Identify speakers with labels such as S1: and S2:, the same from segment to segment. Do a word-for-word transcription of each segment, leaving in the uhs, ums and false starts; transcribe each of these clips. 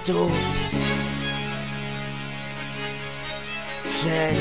S1: stories. Check.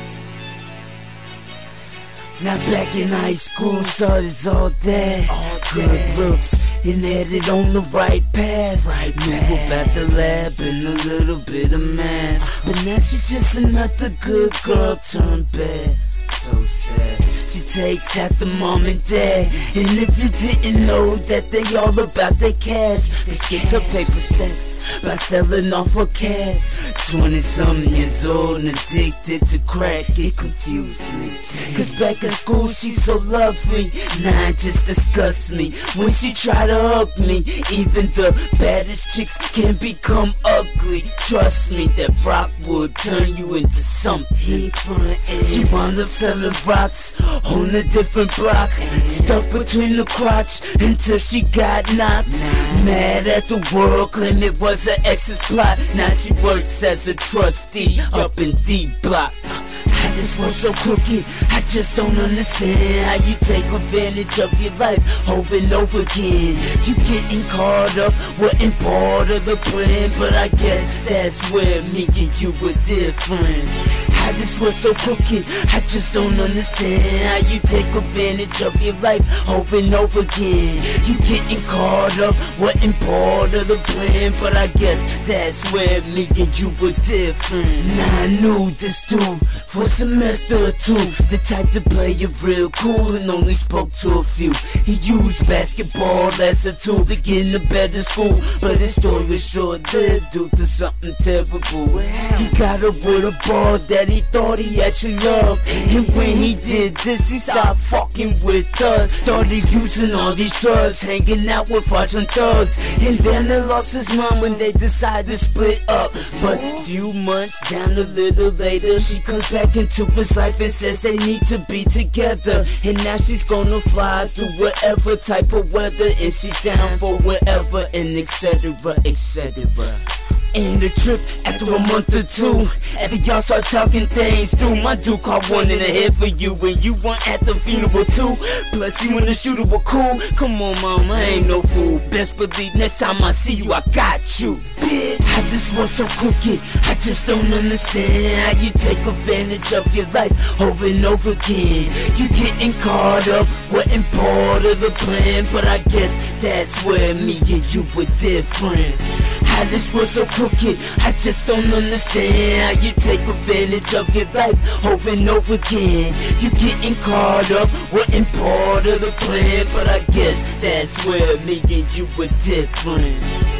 S1: Now back in high school, saw this all day. All good looks and headed on the right path. Right Knew about the lab and a little bit of math, but now she's just another good girl turned bad. So sad. She takes after mom and dad, and if you didn't know that they all about their cash, they gets her paper stacks by selling off her cat. Twenty something years old and addicted to crack. It confused me, cause back in school she's so lovely. Nah, it just disgusts me when she try to hug me. Even the baddest chicks can become ugly. Trust me, that rock will turn you into something. She wound up selling rocks on a different block, stuck between the crotch until she got knocked. Mad at the world, claimed it was her ex's plot. Now she works as a trustee up in D Block. How this world so crooked, I just don't understand. How you take advantage of your life over and over again. You getting caught up, wasn't part of the plan, but I guess that's where me and you were different. How this was so crooked, I just don't understand. How you take advantage of your life over and over again. You getting caught up, wasn't part of the plan, but I guess that's where me and you were different. Now I knew this dude for a semester or two, the type to play it real cool and only spoke to a few. He used basketball as a tool to get into better school, but his story was short-lived due to something terrible. He got up with a ball that he thought he actually loved, and when he did this, he stopped fucking with us. Started using all these drugs, hanging out with fraudulent thugs, and then they lost his mom when they decided to split up. But few months down, a little later, she comes back into his life and says they need to be together, and now she's gonna fly through whatever type of weather, and she's down for whatever, and etc, etc. And a trip after a month or two, after y'all start talking things through, my dude caught one in the head for you, and you weren't at the funeral too. Plus you and the shooter were cool. Come on, mom, I ain't no fool. Best believe next time I see you, I got you, bitch. How this was so crooked, I just don't understand. How you take advantage of your life over and over again. You getting caught up, wasn't part of the plan, but I guess that's where me and you were different. How this was so crooked, I just don't understand. How you take advantage of your life over and over again. You getting caught up, wasn't part of the plan, but I guess that's where me and you were different.